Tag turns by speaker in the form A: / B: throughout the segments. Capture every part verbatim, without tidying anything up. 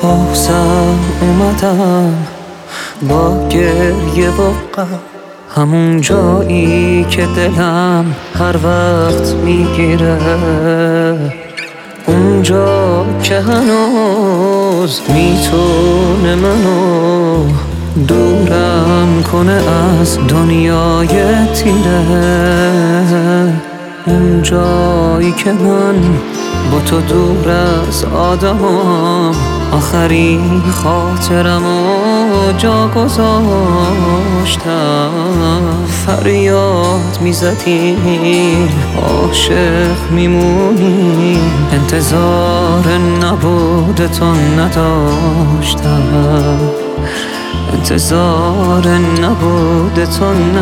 A: بازم اومدم با گریه و غم، همون جایی که دلم هر وقت میگیره، اونجا که هنوز میتونه منو دورم کنه از دنیای تیره، اونجایی که من با تو دور از آدمام آخرین خاطرمو جا گذاشتم. فریاد میزدیم عاشق میمونی، انتظار نبودتو نداشتم، انتظار نبودتو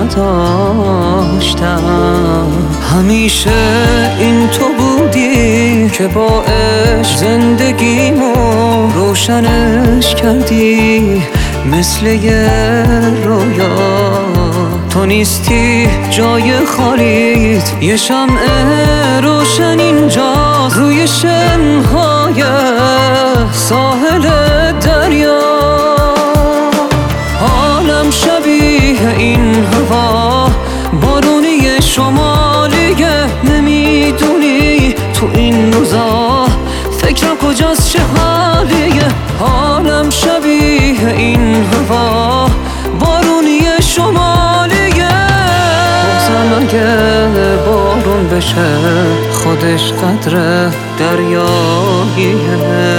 A: نداشتم. همیشه این تو بودی که با عشق زندگیمو روشنش کردی مثل یه رویا. تو نیستی جای خالیت، یه شمع روشن اینجا روی شنهای ساحل دریا. حالم شبیه این هوا بارونی شمالیه، نمیدونی تو این روزا فکرم کجاست چه حالیه. حالم شبیه این هوا بارونی شمالیه. بازم اگه بارون بشه خودش قدر دریاییه.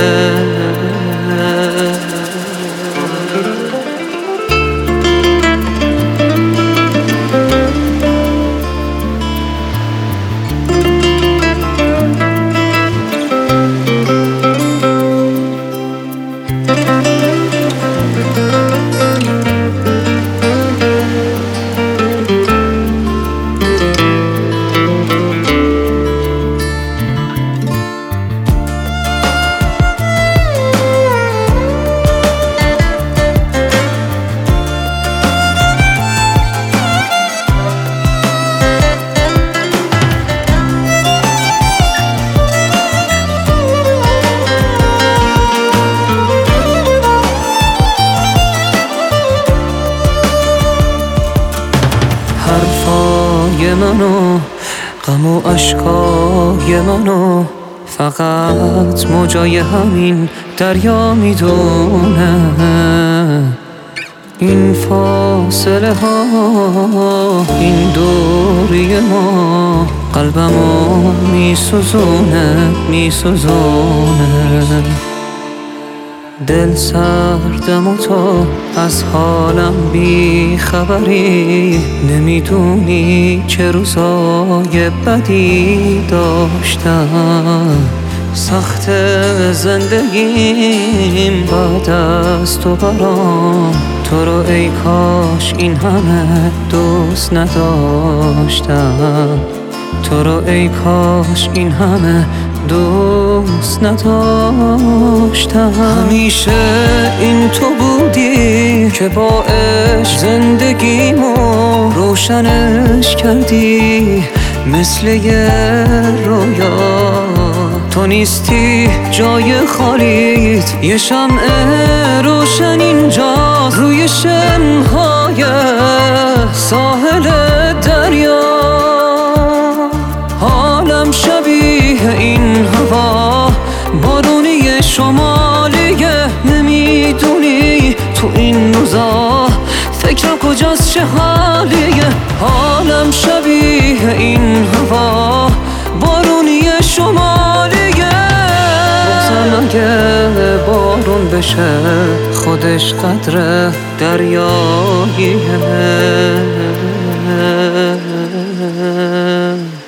A: حرفای منو، غم و اشکای منو فقط موجای همین دریا میدونه. این فاصله ها، این دوری ما قلبمو میسوزونه میسوزونه. دل سردم و تو از حالم بی خبری، نمیدونی چه روزای بدی داشتم. سخت زندگیم بعد از تو برام، تو رو ای کاش این همه دوست نداشتم، تو رو ای کاش این همه دوست نداشتم. همیشه این تو بودی که با عشق زندگیمو روشنش کردی مثل یه رویا. تو نیستی جای خالیت، یه شمع روشن اینجا روی شنهای ساحل دریا. حالم شبیه این هوا بارونی شمالیه، نمیدونی تو این روزا فکرم کجاست چه حالیه. حالم شبیه این هوا بارونی شمالیه. بازم اگه بارون بشه خودش قدر دریاییه.